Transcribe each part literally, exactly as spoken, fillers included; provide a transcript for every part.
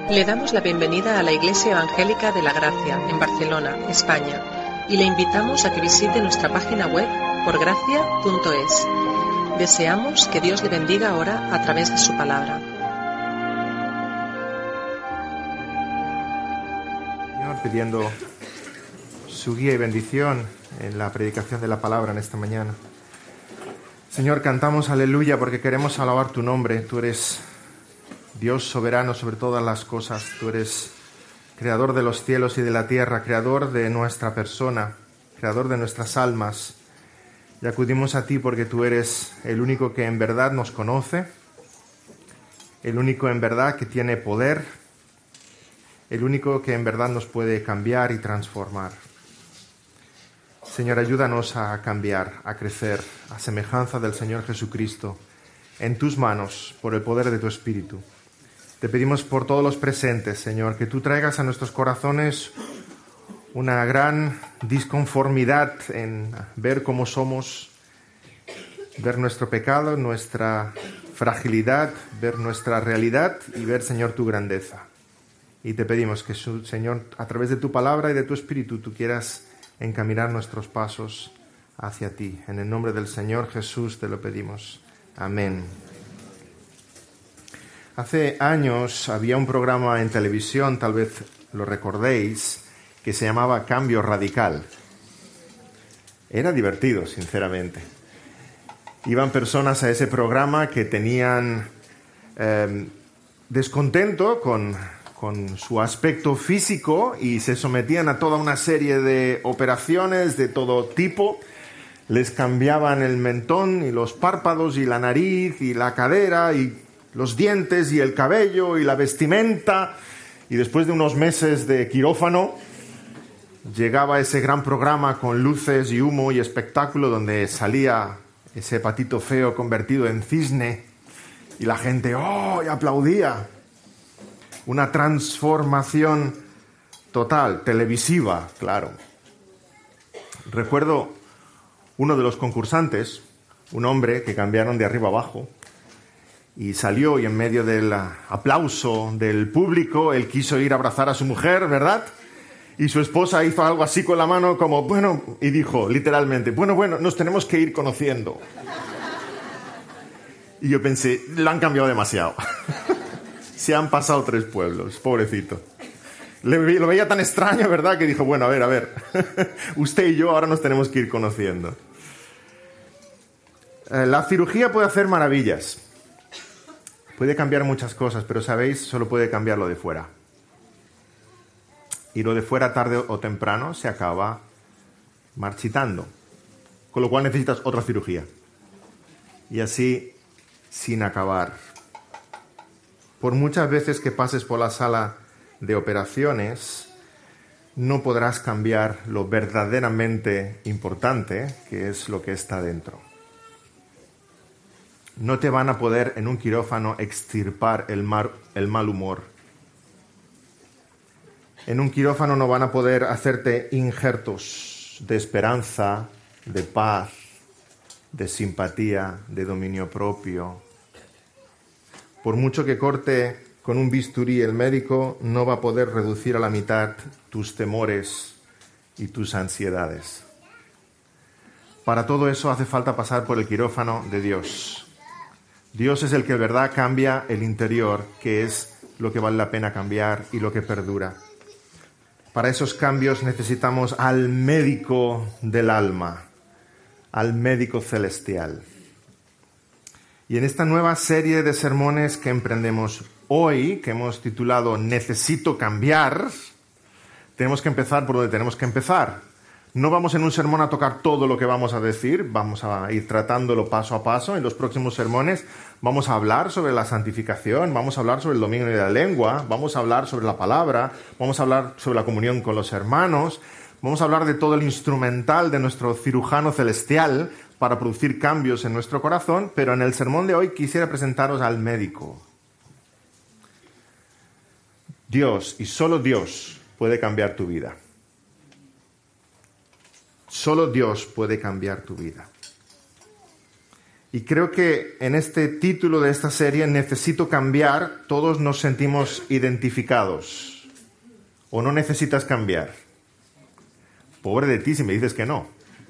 Le damos la bienvenida a la Iglesia Evangélica de la Gracia, en Barcelona, España, y le invitamos a que visite nuestra página web por gracia punto es. Deseamos que Dios le bendiga ahora a través de su palabra. Señor, pidiendo su guía y bendición en la predicación de la palabra en esta mañana. Señor, cantamos aleluya porque queremos alabar tu nombre. Tú eres Dios soberano sobre todas las cosas. Tú eres creador de los cielos y de la tierra, creador de nuestra persona, creador de nuestras almas. Y acudimos a ti porque tú eres el único que en verdad nos conoce, el único en verdad que tiene poder, el único que en verdad nos puede cambiar y transformar. Señor, ayúdanos a cambiar, a crecer, a semejanza del Señor Jesucristo, en tus manos, por el poder de tu Espíritu. Te pedimos por todos los presentes, Señor, que tú traigas a nuestros corazones una gran disconformidad en ver cómo somos, ver nuestro pecado, nuestra fragilidad, ver nuestra realidad y ver, Señor, tu grandeza. Y te pedimos que, Señor, a través de tu palabra y de tu Espíritu, tú quieras encaminar nuestros pasos hacia ti. En el nombre del Señor Jesús te lo pedimos. Amén. Hace años había un programa en televisión, tal vez lo recordéis, que se llamaba Cambio Radical. Era divertido, sinceramente. Iban personas a ese programa que tenían eh, descontento con, con su aspecto físico y se sometían a toda una serie de operaciones de todo tipo. Les cambiaban el mentón y los párpados y la nariz y la cadera y los dientes y el cabello y la vestimenta. Y después de unos meses de quirófano, llegaba ese gran programa con luces y humo y espectáculo donde salía ese patito feo convertido en cisne y la gente ¡oh! Y aplaudía. Una transformación total, televisiva, claro. Recuerdo uno de los concursantes, un hombre que cambiaron de arriba abajo y salió y en medio del aplauso del público él quiso ir a abrazar a su mujer, ¿verdad? Y su esposa hizo algo así con la mano como, bueno, y dijo literalmente, bueno, bueno, nos tenemos que ir conociendo. Y yo pensé, lo han cambiado demasiado. Se han pasado tres pueblos, pobrecito. Le, lo veía tan extraño, ¿verdad? Que dijo, bueno, a ver, a ver, usted y yo ahora nos tenemos que ir conociendo. Eh, la cirugía puede hacer maravillas. Puede cambiar muchas cosas, pero sabéis, solo puede cambiar lo de fuera. Y lo de fuera tarde o temprano se acaba marchitando. Con lo cual necesitas otra cirugía. Y así, sin acabar. Por muchas veces que pases por la sala de operaciones, no podrás cambiar lo verdaderamente importante, que es lo que está dentro. No te van a poder en un quirófano extirpar el mal, el mal humor. En un quirófano no van a poder hacerte injertos de esperanza, de paz, de simpatía, de dominio propio. Por mucho que corte con un bisturí el médico, no va a poder reducir a la mitad tus temores y tus ansiedades. Para todo eso hace falta pasar por el quirófano de Dios. Dios es el que de verdad cambia el interior, que es lo que vale la pena cambiar y lo que perdura. Para esos cambios necesitamos al médico del alma, al médico celestial. Y en esta nueva serie de sermones que emprendemos hoy, que hemos titulado Necesito cambiar, tenemos que empezar por donde tenemos que empezar. No vamos en un sermón a tocar todo lo que vamos a decir, vamos a ir tratándolo paso a paso. En los próximos sermones vamos a hablar sobre la santificación, vamos a hablar sobre el dominio de la lengua, vamos a hablar sobre la palabra, vamos a hablar sobre la comunión con los hermanos, vamos a hablar de todo el instrumental de nuestro cirujano celestial para producir cambios en nuestro corazón, pero en el sermón de hoy quisiera presentaros al médico. Dios, y solo Dios, puede cambiar tu vida. Solo Dios puede cambiar tu vida. Y creo que en este título de esta serie, Necesito cambiar, todos nos sentimos identificados. ¿O no necesitas cambiar? Pobre de ti si me dices que no.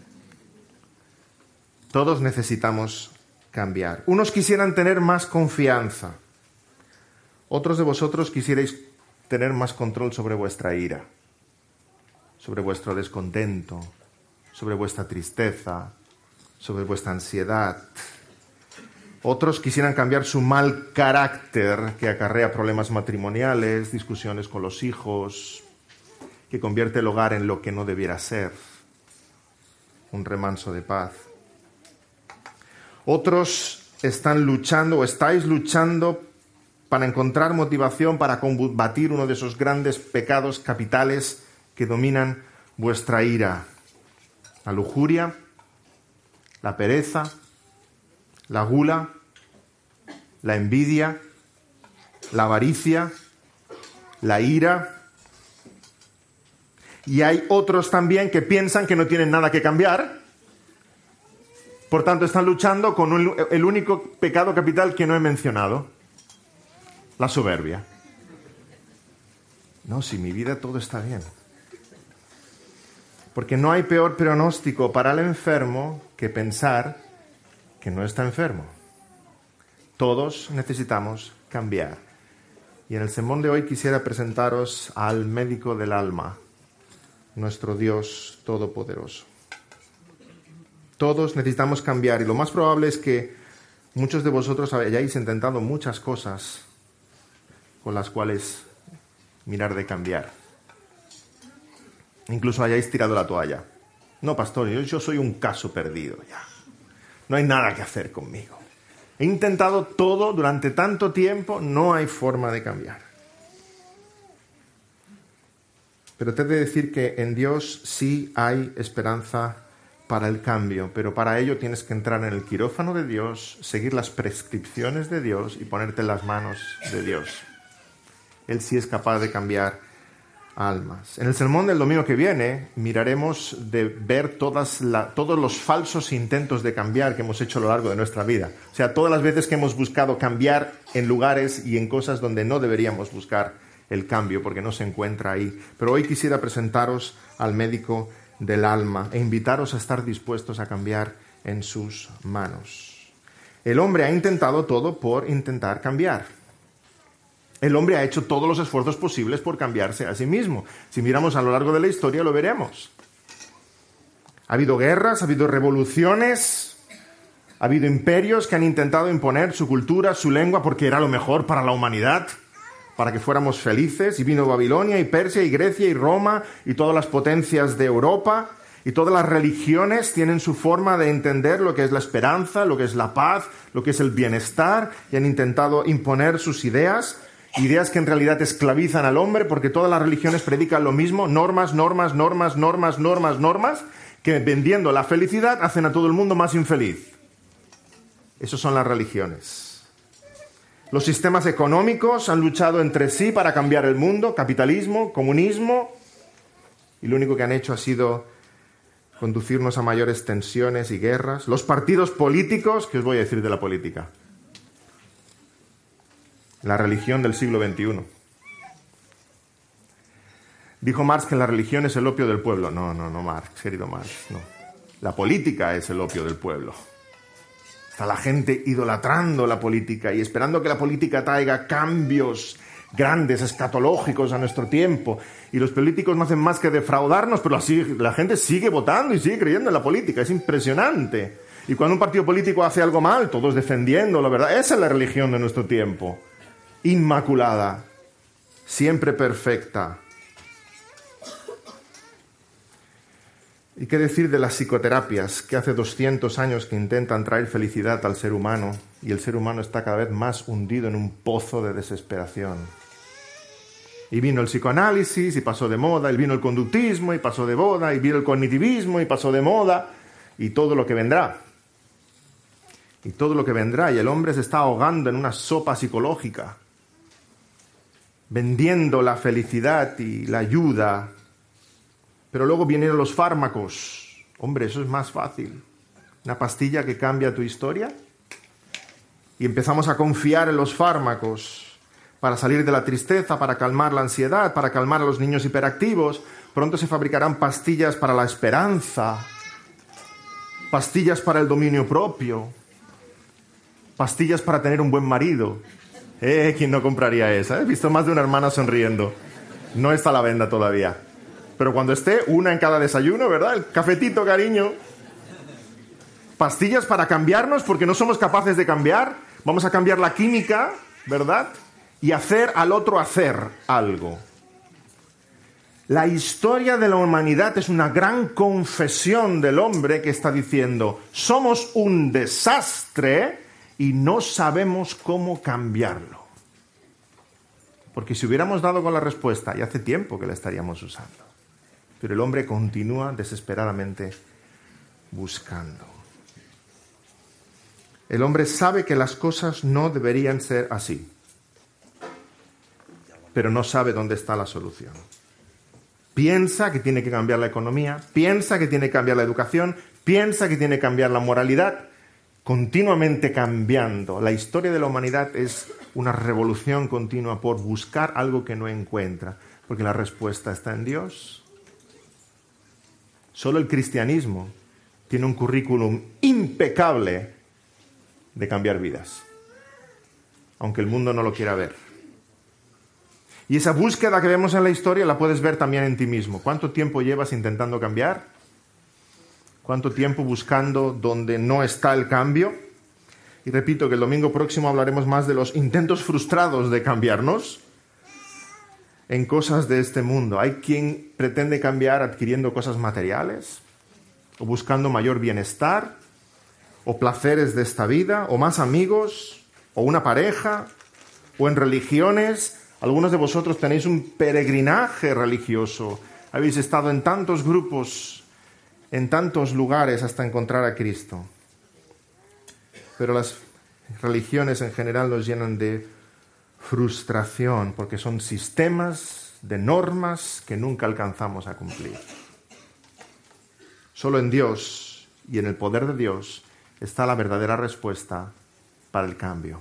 Todos necesitamos cambiar. Unos quisieran tener más confianza. Otros de vosotros quisierais tener más control sobre vuestra ira, sobre vuestro descontento, sobre vuestra tristeza, sobre vuestra ansiedad. Otros quisieran cambiar su mal carácter que acarrea problemas matrimoniales, discusiones con los hijos, que convierte el hogar en lo que no debiera ser, un remanso de paz. Otros están luchando o estáis luchando para encontrar motivación para combatir uno de esos grandes pecados capitales que dominan vuestra ira: la lujuria, la pereza, la gula, la envidia, la avaricia, la ira. Y hay otros también que piensan que no tienen nada que cambiar, por tanto están luchando con un, el único pecado capital que no he mencionado: la soberbia. No, si mi vida todo está bien. Porque no hay peor pronóstico para el enfermo que pensar que no está enfermo. Todos necesitamos cambiar. Y en el sermón de hoy quisiera presentaros al médico del alma, nuestro Dios Todopoderoso. Todos necesitamos cambiar, y lo más probable es que muchos de vosotros hayáis intentado muchas cosas con las cuales mirar de cambiar. Incluso hayáis tirado la toalla. No, pastor, yo, yo soy un caso perdido ya. No hay nada que hacer conmigo. He intentado todo durante tanto tiempo, no hay forma de cambiar. Pero te he de decir que en Dios sí hay esperanza para el cambio, pero para ello tienes que entrar en el quirófano de Dios, seguir las prescripciones de Dios y ponerte en las manos de Dios. Él sí es capaz de cambiar almas. En el sermón del domingo que viene miraremos de ver todas la, todos los falsos intentos de cambiar que hemos hecho a lo largo de nuestra vida. O sea, todas las veces que hemos buscado cambiar en lugares y en cosas donde no deberíamos buscar el cambio, porque no se encuentra ahí. Pero hoy quisiera presentaros al médico del alma e invitaros a estar dispuestos a cambiar en sus manos. El hombre ha intentado todo por intentar cambiar. El hombre ha hecho todos los esfuerzos posibles por cambiarse a sí mismo. Si miramos a lo largo de la historia lo veremos. Ha habido guerras, ha habido revoluciones, ha habido imperios que han intentado imponer su cultura, su lengua, porque era lo mejor para la humanidad, para que fuéramos felices. Y vino Babilonia y Persia y Grecia y Roma y todas las potencias de Europa. Y todas las religiones tienen su forma de entender lo que es la esperanza, lo que es la paz, lo que es el bienestar, y han intentado imponer sus ideas. Ideas que en realidad esclavizan al hombre, porque todas las religiones predican lo mismo: normas, normas, normas, normas, normas, normas, que vendiendo la felicidad hacen a todo el mundo más infeliz. Esas son las religiones. Los sistemas económicos han luchado entre sí para cambiar el mundo: capitalismo, comunismo, y lo único que han hecho ha sido conducirnos a mayores tensiones y guerras. Los partidos políticos, ¿qué os voy a decir de la política? La religión del siglo veintiuno. Dijo Marx que la religión es el opio del pueblo. No, no, no, Marx, querido Marx, no. La política es el opio del pueblo. Está la gente idolatrando la política y esperando que la política traiga cambios grandes, escatológicos a nuestro tiempo. Y los políticos no hacen más que defraudarnos, pero así la gente sigue votando y sigue creyendo en la política. Es impresionante. Y cuando un partido político hace algo mal, todos defendiendo la verdad. Esa es la religión de nuestro tiempo. Inmaculada, siempre perfecta. ¿Y qué decir de las psicoterapias que hace doscientos años que intentan traer felicidad al ser humano, y el ser humano está cada vez más hundido en un pozo de desesperación? Y vino el psicoanálisis y pasó de moda, y vino el conductismo y pasó de moda, y vino el cognitivismo y pasó de moda, y todo lo que vendrá. Y todo lo que vendrá, y el hombre se está ahogando en una sopa psicológica, vendiendo la felicidad y la ayuda. Pero luego vienen los fármacos. Hombre, eso es más fácil. Una pastilla que cambia tu historia. y empezamos a confiar en los fármacos para salir de la tristeza, para calmar la ansiedad, para calmar a los niños hiperactivos, pronto se fabricarán pastillas para la esperanza, pastillas para el dominio propio, pastillas para tener un buen marido. Eh, ¿quién no compraría esa? He visto más de una hermana sonriendo. No está a la venta todavía. Pero cuando esté, una en cada desayuno, ¿verdad? El cafetito, cariño. Pastillas para cambiarnos porque no somos capaces de cambiar. Vamos a cambiar la química, ¿verdad? Y hacer al otro hacer algo. La historia de la humanidad es una gran confesión del hombre que está diciendo: somos un desastre y no sabemos cómo cambiarlo. Porque si hubiéramos dado con la respuesta, ya hace tiempo que la estaríamos usando. Pero el hombre continúa desesperadamente buscando. El hombre sabe que las cosas no deberían ser así, pero no sabe dónde está la solución. Piensa que tiene que cambiar la economía, piensa que tiene que cambiar la educación, piensa que tiene que cambiar la moralidad, continuamente cambiando. La historia de la humanidad es una revolución continua por buscar algo que no encuentra, porque la respuesta está en Dios. Solo el cristianismo tiene un currículum impecable de cambiar vidas, aunque el mundo no lo quiera ver. Y esa búsqueda que vemos en la historia la puedes ver también en ti mismo. ¿Cuánto tiempo llevas intentando cambiar? ¿Cuánto tiempo buscando donde no está el cambio? Y repito que el domingo próximo hablaremos más de los intentos frustrados de cambiarnos en cosas de este mundo. Hay quien pretende cambiar adquiriendo cosas materiales, o buscando mayor bienestar, o placeres de esta vida, o más amigos, o una pareja, o en religiones. Algunos de vosotros tenéis un peregrinaje religioso. Habéis estado en tantos grupos, en tantos lugares hasta encontrar a Cristo. Pero las religiones en general nos llenan de frustración porque son sistemas de normas que nunca alcanzamos a cumplir. Solo en Dios y en el poder de Dios está la verdadera respuesta para el cambio,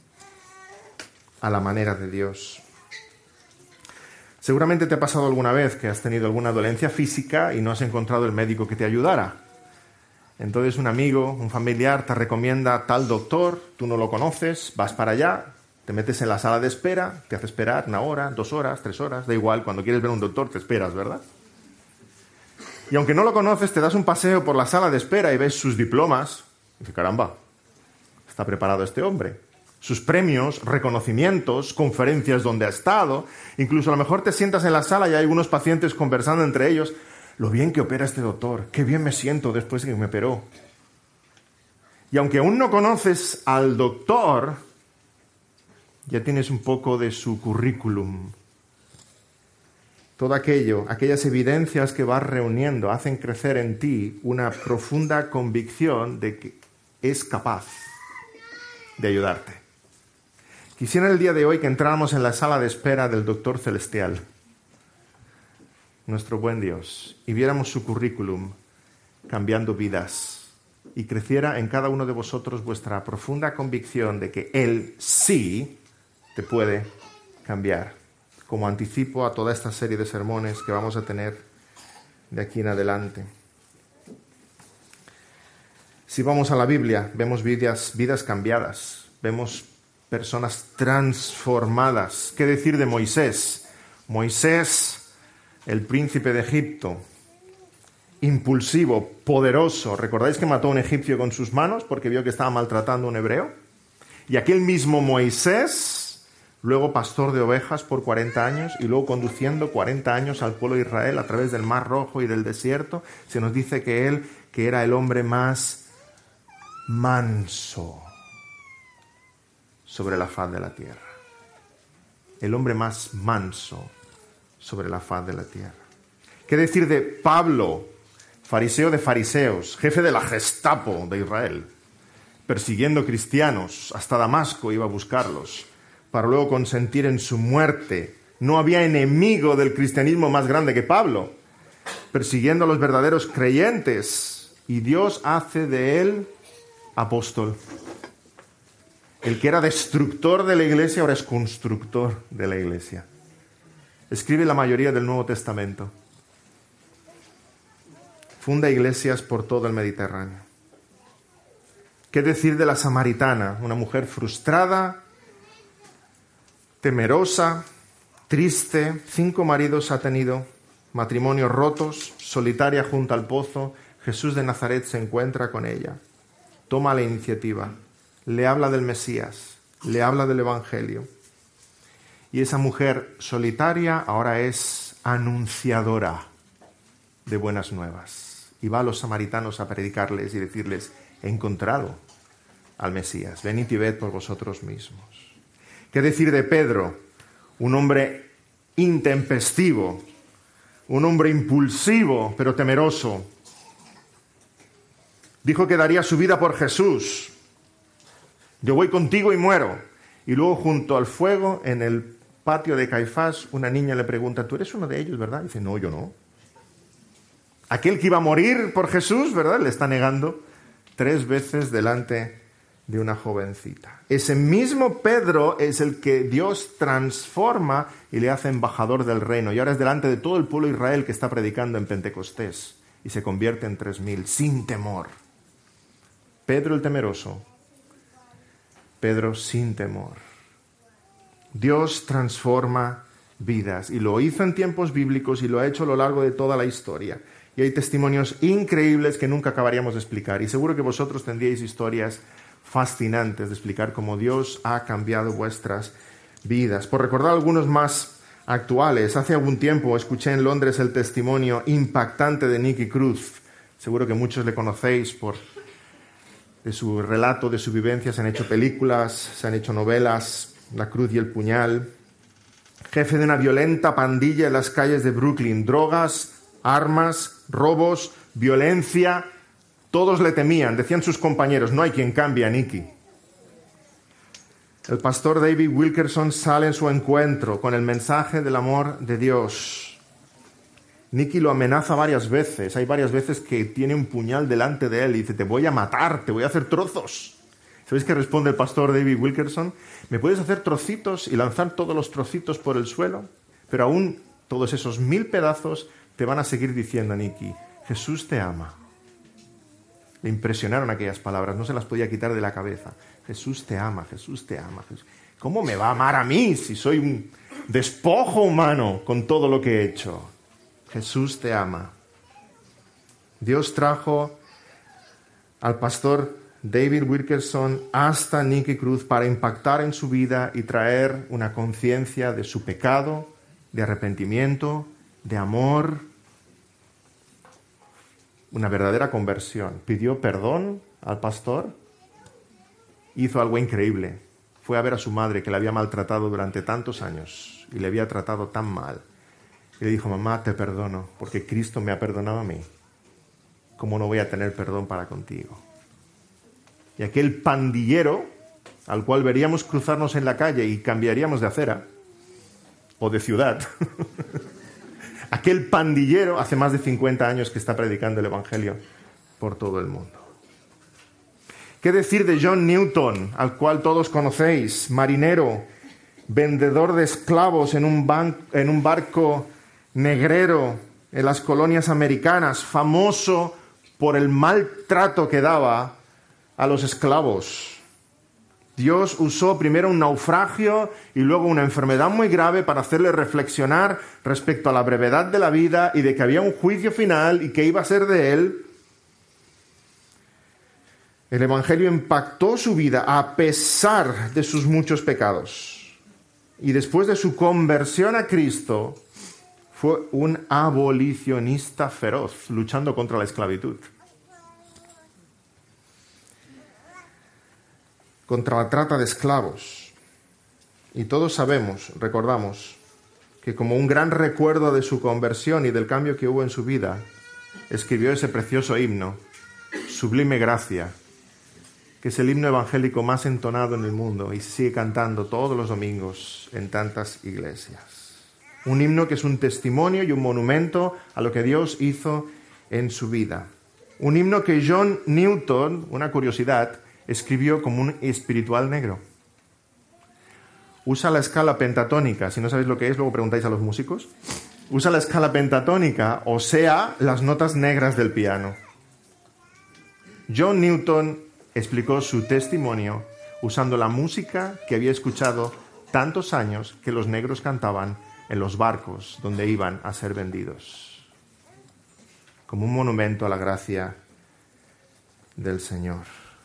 a la manera de Dios. Seguramente te ha pasado alguna vez que has tenido alguna dolencia física y no has encontrado el médico que te ayudara. Entonces un amigo, un familiar te recomienda tal doctor, tú no lo conoces, vas para allá, te metes en la sala de espera, te hace esperar una hora, dos horas, tres horas, da igual, cuando quieres ver a un doctor te esperas, ¿verdad? Y aunque no lo conoces, te das un paseo por la sala de espera y ves sus diplomas. Y dices, caramba, está preparado este hombre. Sus premios, reconocimientos, conferencias donde ha estado. Incluso a lo mejor te sientas en la sala y hay algunos pacientes conversando entre ellos. Lo bien que opera este doctor, qué bien me siento después de que me operó. Y aunque aún no conoces al doctor, ya tienes un poco de su currículum. Todo aquello, aquellas evidencias que vas reuniendo hacen crecer en ti una profunda convicción de que es capaz de ayudarte. Quisiera el día de hoy que entráramos en la sala de espera del doctor celestial, nuestro buen Dios, y viéramos su currículum cambiando vidas y creciera en cada uno de vosotros vuestra profunda convicción de que Él sí te puede cambiar, como anticipo a toda esta serie de sermones que vamos a tener de aquí en adelante. Si vamos a la Biblia, vemos vidas, vidas cambiadas, vemos personas transformadas. ¿Qué decir de Moisés? Moisés, el príncipe de Egipto, impulsivo, poderoso. ¿Recordáis que mató a un egipcio con sus manos porque vio que estaba maltratando a un hebreo? Y aquel mismo Moisés, luego pastor de ovejas por cuarenta años y luego conduciendo cuarenta años al pueblo de Israel a través del Mar Rojo y del desierto, se nos dice que él, que era el hombre más manso sobre la faz de la tierra. El hombre más manso sobre la faz de la tierra. ¿Qué decir de Pablo, fariseo de fariseos, jefe de la Gestapo de Israel, persiguiendo cristianos, hasta Damasco iba a buscarlos, para luego consentir en su muerte? No había enemigo del cristianismo más grande que Pablo, persiguiendo a los verdaderos creyentes, y Dios hace de él apóstol. El que era destructor de la iglesia ahora es constructor de la iglesia. Escribe la mayoría del Nuevo Testamento. Funda iglesias por todo el Mediterráneo. ¿Qué decir de la samaritana? Una mujer frustrada, temerosa, triste, cinco maridos ha tenido, matrimonios rotos, solitaria junto al pozo. Jesús de Nazaret se encuentra con ella, toma la iniciativa, le habla del Mesías, le habla del Evangelio. Y esa mujer solitaria ahora es anunciadora de buenas nuevas. Y va a los samaritanos a predicarles y decirles: he encontrado al Mesías, venid y ved por vosotros mismos. ¿Qué decir de Pedro? Un hombre intempestivo, un hombre impulsivo, pero temeroso. Dijo que daría su vida por Jesús. Yo voy contigo y muero. Y luego, junto al fuego, en el patio de Caifás, una niña le pregunta: ¿tú eres uno de ellos, verdad? Y dice: no, yo no. Aquel que iba a morir por Jesús, ¿verdad? Le está negando tres veces delante de una jovencita. Ese mismo Pedro es el que Dios transforma y le hace embajador del reino. Y ahora es delante de todo el pueblo de Israel que está predicando en Pentecostés. Y se convierte en tres mil, sin temor. Pedro el temeroso. Pedro sin temor. Dios transforma vidas. Y lo hizo en tiempos bíblicos y lo ha hecho a lo largo de toda la historia. Y hay testimonios increíbles que nunca acabaríamos de explicar. Y seguro que vosotros tendríais historias fascinantes de explicar cómo Dios ha cambiado vuestras vidas. Por recordar algunos más actuales, hace algún tiempo escuché en Londres el testimonio impactante de Nicky Cruz. Seguro que muchos le conocéis por de su relato, de su vivencia. Se han hecho películas, se han hecho novelas, La Cruz y el Puñal. Jefe de una violenta pandilla en las calles de Brooklyn. Drogas, armas, robos, violencia. Todos le temían, decían sus compañeros: no hay quien cambie a Nicky. El pastor David Wilkerson sale en su encuentro con el mensaje del amor de Dios. Nicky lo amenaza varias veces. Hay varias veces que tiene un puñal delante de él y dice: te voy a matar, te voy a hacer trozos. ¿Sabéis qué responde el pastor David Wilkerson? Me puedes hacer trocitos y lanzar todos los trocitos por el suelo, pero aún todos esos mil pedazos te van a seguir diciendo a Nicky: Jesús te ama. Le impresionaron aquellas palabras, no se las podía quitar de la cabeza. Jesús te ama, Jesús te ama. ¿Cómo me va a amar a mí si soy un despojo humano con todo lo que he hecho? Jesús te ama. Dios trajo al pastor David Wilkerson hasta Nicky Cruz para impactar en su vida y traer una conciencia de su pecado, de arrepentimiento, de amor, una verdadera conversión. Pidió perdón al pastor, hizo algo increíble. Fue a ver a su madre, que le había maltratado durante tantos años y le había tratado tan mal. Y le dijo: mamá, te perdono, porque Cristo me ha perdonado a mí. ¿Cómo no voy a tener perdón para contigo? Y aquel pandillero, al cual veríamos cruzarnos en la calle y cambiaríamos de acera, o de ciudad, aquel pandillero hace más de cincuenta años que está predicando el Evangelio por todo el mundo. ¿Qué decir de John Newton, al cual todos conocéis? Marinero, vendedor de esclavos en un, ban- en un barco negrero en las colonias americanas, famoso por el maltrato que daba a los esclavos. Dios usó primero un naufragio y luego una enfermedad muy grave para hacerle reflexionar respecto a la brevedad de la vida y de que había un juicio final y que iba a ser de él. El Evangelio impactó su vida a pesar de sus muchos pecados. Y después de su conversión a Cristo, fue un abolicionista feroz, luchando contra la esclavitud, contra la trata de esclavos. Y todos sabemos, recordamos, que como un gran recuerdo de su conversión y del cambio que hubo en su vida, escribió ese precioso himno, Sublime Gracia, que es el himno evangélico más entonado en el mundo y se sigue cantando todos los domingos en tantas iglesias. Un himno que es un testimonio y un monumento a lo que Dios hizo en su vida. Un himno que John Newton, una curiosidad, escribió como un espiritual negro. usa la escala pentatónica. Si no sabéis lo que es, luego preguntáis a los músicos. Usa la escala pentatónica, o sea, las notas negras del piano. John Newton explicó su testimonio usando la música que había escuchado tantos años que los negros cantaban en los barcos donde iban a ser vendidos, como un monumento a la gracia del Señor.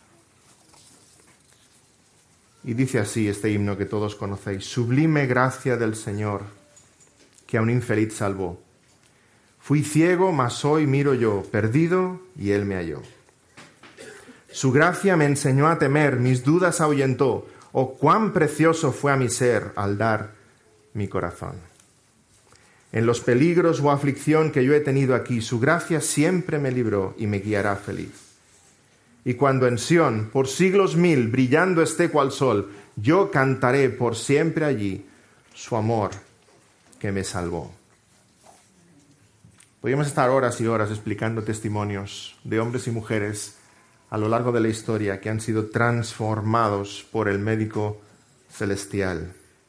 Y dice así este himno que todos conocéis: sublime gracia del Señor, que a un infeliz salvó. Fui ciego, mas hoy miro yo, perdido, y Él me halló. Su gracia me enseñó a temer, mis dudas ahuyentó. Oh, cuán precioso fue a mi ser al dar mi corazón. En los peligros o aflicción que yo he tenido aquí, su gracia siempre me libró y me guiará feliz. Y cuando en Sión, por siglos mil, brillando esté cual sol, yo cantaré por siempre allí su amor que me salvó. Podríamos estar horas y horas explicando testimonios de hombres y mujeres a lo largo de la historia que han sido transformados por el médico celestial.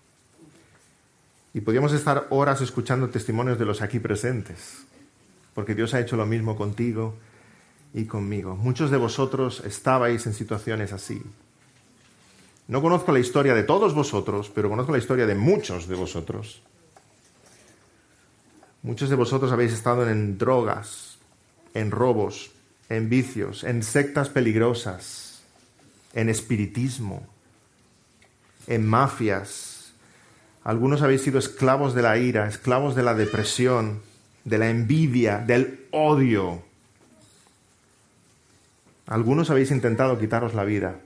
Y podríamos estar horas escuchando testimonios de los aquí presentes, porque Dios ha hecho lo mismo contigo y conmigo. Muchos de vosotros estabais en situaciones así. No conozco la historia de todos vosotros, pero conozco la historia de muchos de vosotros. Muchos de vosotros habéis estado en drogas, en robos, en vicios, en sectas peligrosas, en espiritismo, en mafias. Algunos habéis sido esclavos de la ira, esclavos de la depresión, de la envidia, del odio. Algunos habéis intentado quitaros la vida.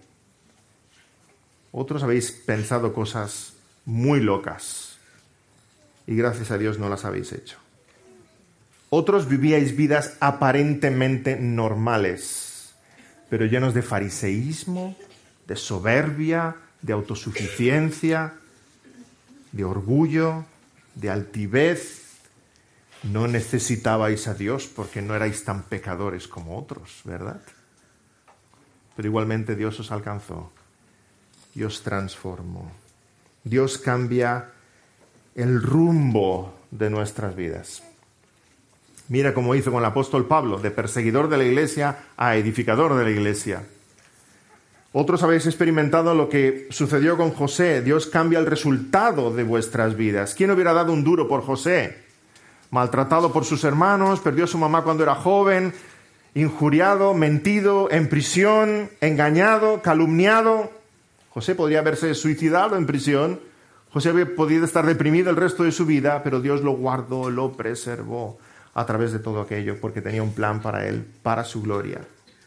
Otros habéis pensado cosas muy locas y gracias a Dios no las habéis hecho. Otros vivíais vidas aparentemente normales, pero llenos de fariseísmo, de soberbia, de autosuficiencia, de orgullo, de altivez. No necesitabais a Dios porque no erais tan pecadores como otros, ¿verdad? Pero igualmente Dios os alcanzó y os transformó. Dios cambia el rumbo de nuestras vidas. Mira cómo hizo con el apóstol Pablo, de perseguidor de la iglesia a edificador de la iglesia. Otros habéis experimentado lo que sucedió con José. Dios cambia el resultado de vuestras vidas. ¿Quién hubiera dado un duro por José? Maltratado por sus hermanos, perdió a su mamá cuando era joven, injuriado, mentido, en prisión, engañado, calumniado. José podría haberse suicidado en prisión. José había podido estar deprimido el resto de su vida, pero Dios lo guardó, lo preservó a través de todo aquello, porque tenía un plan para él, para su gloria.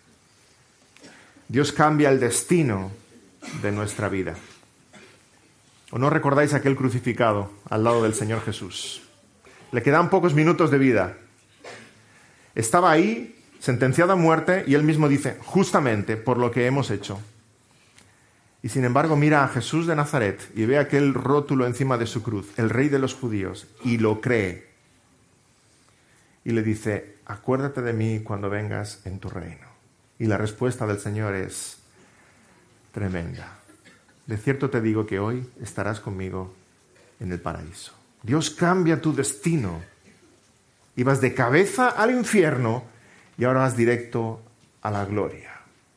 Dios cambia el destino de nuestra vida. ¿O no recordáis aquel crucificado al lado del Señor Jesús? Le quedan pocos minutos de vida. Estaba ahí, sentenciado a muerte, y él mismo dice, justamente por lo que hemos hecho. Y sin embargo mira a Jesús de Nazaret y ve aquel rótulo encima de su cruz, el Rey de los Judíos, y lo cree. Y le dice, acuérdate de mí cuando vengas en tu reino. Y la respuesta del Señor es tremenda. De cierto te digo que hoy estarás conmigo en el paraíso. Dios cambia tu destino. Ibas de cabeza al infierno y ahora vas directo a la gloria.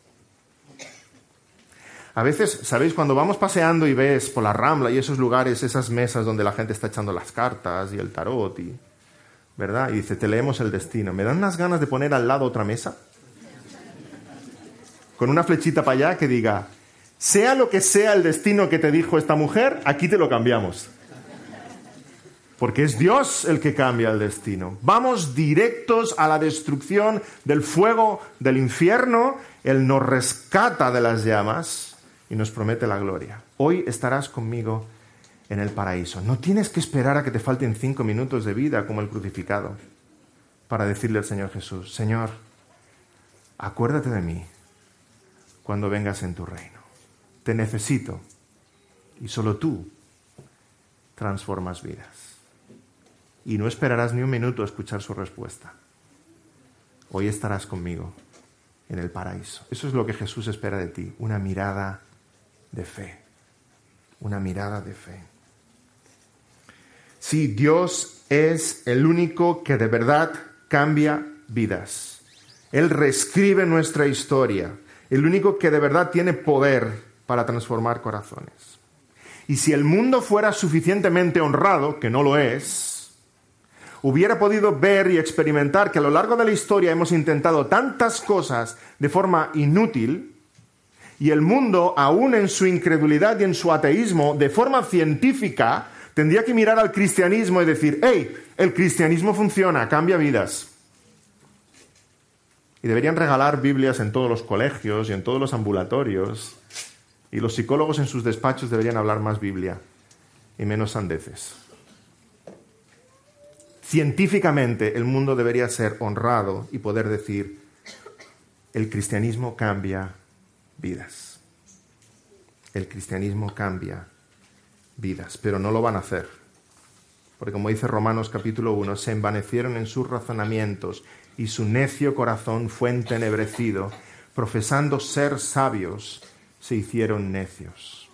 A veces, ¿sabéis? Cuando vamos paseando y ves por la Rambla y esos lugares, esas mesas donde la gente está echando las cartas y el tarot, y, ¿verdad? Y dice, te leemos el destino. Me dan unas ganas de poner al lado otra mesa con una flechita para allá que diga, sea lo que sea el destino que te dijo esta mujer, aquí te lo cambiamos. Porque es Dios el que cambia el destino. Vamos directos a la destrucción del fuego del infierno. Él nos rescata de las llamas y nos promete la gloria. Hoy estarás conmigo en el paraíso. No tienes que esperar a que te falten cinco minutos de vida como el crucificado para decirle al Señor Jesús, Señor, acuérdate de mí cuando vengas en tu reino. Te necesito y solo tú transformas vidas. Y no esperarás ni un minuto a escuchar su respuesta. Hoy estarás conmigo en el paraíso. Eso es lo que Jesús espera de ti, una mirada de fe. una mirada de fe. Sí, Dios es el único que de verdad cambia vidas. Él reescribe nuestra historia, el único que de verdad tiene poder para transformar corazones. Y si el mundo fuera suficientemente honrado, que no lo es, hubiera podido ver y experimentar que a lo largo de la historia hemos intentado tantas cosas de forma inútil, y el mundo, aún en su incredulidad y en su ateísmo, de forma científica, tendría que mirar al cristianismo y decir, ¡hey! El cristianismo funciona, cambia vidas. Y deberían regalar Biblias en todos los colegios y en todos los ambulatorios, y los psicólogos en sus despachos deberían hablar más Biblia y menos sandeces. Científicamente, el mundo debería ser honrado y poder decir, el cristianismo cambia vidas. El cristianismo cambia vidas, pero no lo van a hacer. Porque como dice Romanos capítulo uno, se envanecieron en sus razonamientos y su necio corazón fue entenebrecido, profesando ser sabios, se hicieron necios.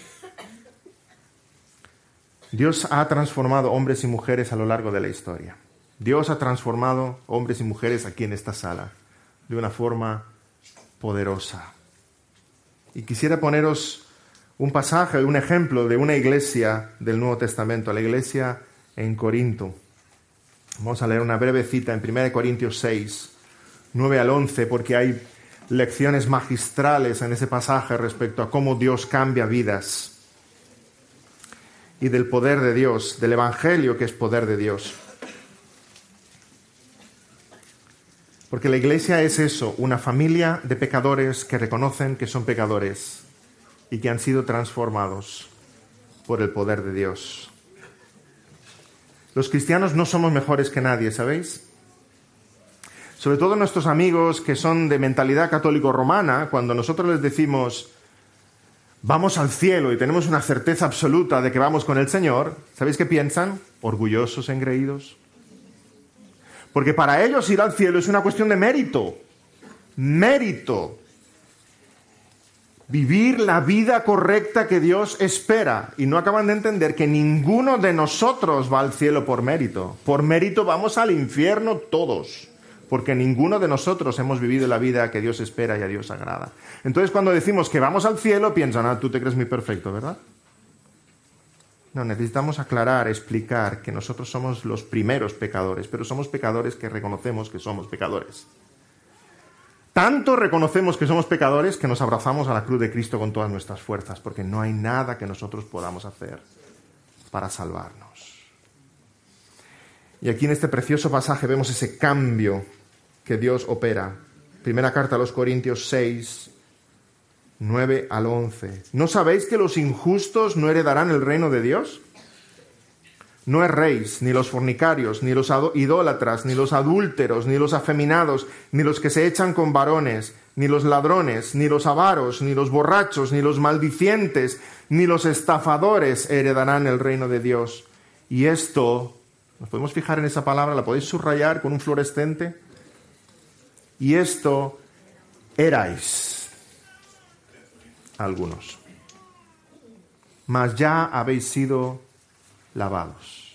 Dios ha transformado hombres y mujeres a lo largo de la historia. Dios ha transformado hombres y mujeres aquí en esta sala de una forma poderosa. Y quisiera poneros un pasaje, un ejemplo de una iglesia del Nuevo Testamento, la iglesia en Corinto. Vamos a leer una breve cita en primera de Corintios seis, nueve al once, porque hay lecciones magistrales en ese pasaje respecto a cómo Dios cambia vidas y del poder de Dios, del Evangelio que es poder de Dios. Porque la iglesia es eso, una familia de pecadores que reconocen que son pecadores y que han sido transformados por el poder de Dios. Los cristianos no somos mejores que nadie, ¿sabéis? Sobre todo nuestros amigos que son de mentalidad católico-romana, cuando nosotros les decimos vamos al cielo y tenemos una certeza absoluta de que vamos con el Señor, ¿sabéis qué piensan? Orgullosos, engreídos. Porque para ellos ir al cielo es una cuestión de mérito. Mérito. Vivir la vida correcta que Dios espera. Y no acaban de entender que ninguno de nosotros va al cielo por mérito. Por mérito vamos al infierno todos. Porque ninguno de nosotros hemos vivido la vida que Dios espera y a Dios agrada. Entonces cuando decimos que vamos al cielo, piensan, ah, tú te crees muy perfecto, ¿verdad? No, necesitamos aclarar, explicar que nosotros somos los primeros pecadores, pero somos pecadores que reconocemos que somos pecadores. Tanto reconocemos que somos pecadores que nos abrazamos a la cruz de Cristo con todas nuestras fuerzas, porque no hay nada que nosotros podamos hacer para salvarnos. Y aquí en este precioso pasaje vemos ese cambio que Dios opera. Primera carta a los Corintios seis, nueve al once. ¿No sabéis que los injustos no heredarán el reino de Dios? No erréis, ni los fornicarios, ni los idólatras, ni los adúlteros, ni los afeminados, ni los que se echan con varones, ni los ladrones, ni los avaros, ni los borrachos, ni los maldicientes, ni los estafadores heredarán el reino de Dios. Y esto, ¿nos podemos fijar en esa palabra? ¿La podéis subrayar con un fluorescente? Y esto erais algunos, mas ya habéis sido lavados,